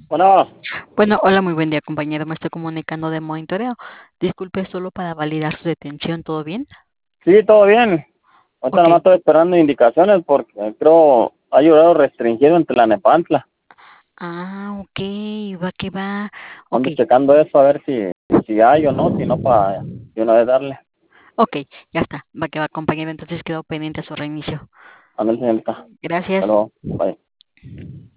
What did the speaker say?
Bueno, Bueno, hola, muy buen día, compañero. Me estoy comunicando de monitoreo. Disculpe, solo para validar su detención, ¿todo bien? sí, todo bien. Ahorita Ok. nomás estoy esperando indicaciones porque creo hay horario restringido en Tlanepantla. Ok, va que va. Ok, Ando checando eso a ver si hay o no, si no, para de una vez darle. ok, ya está. Va que va, compañero. Entonces quedo pendiente a su reinicio. Ándale, señorita. Gracias. Hasta luego. Bye.